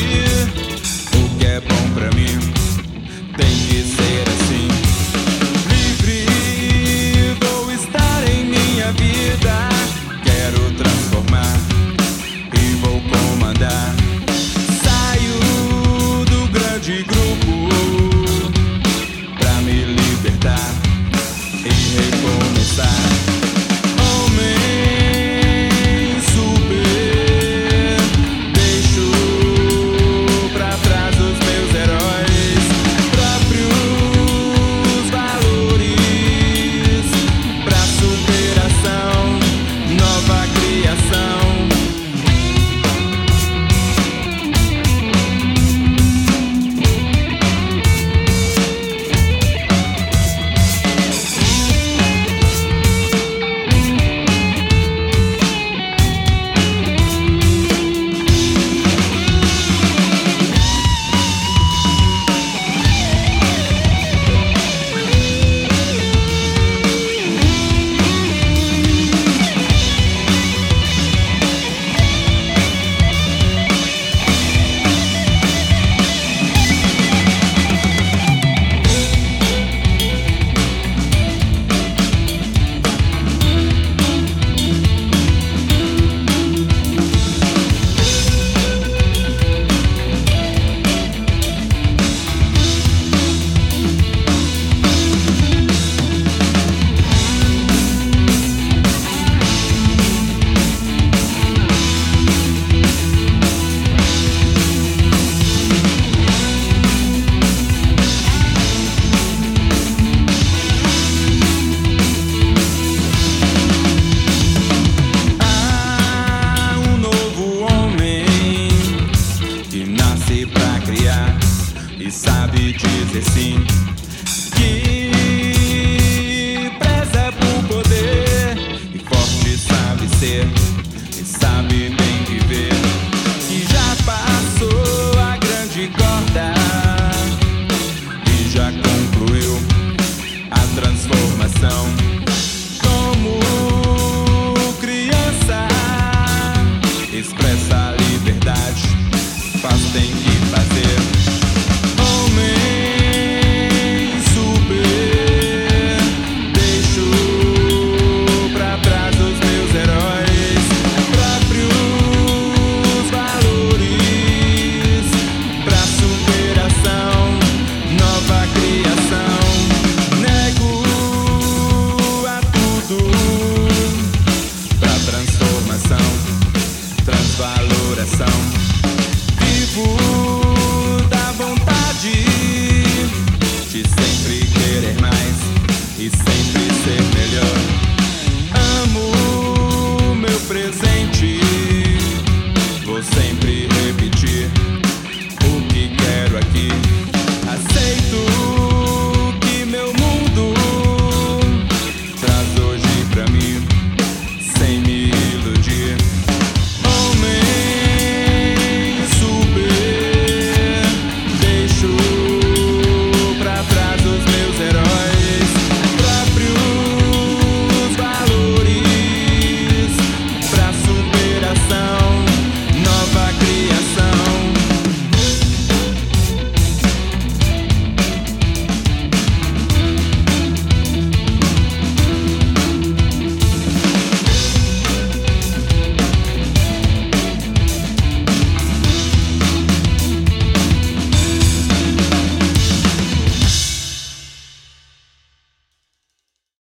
O que é bom pra mim tem que ser assim. Livre vou estar em minha vida. Quero transformar e vou comandar. Saio do grande grupo pra me libertar e recomeçar. E sabe dizer sim, que preza por poder, e forte sabe ser, e sabe bem viver, que já passou a grande corda e já concluiu a transformação. Como criança expressa a liberdade, faz bem que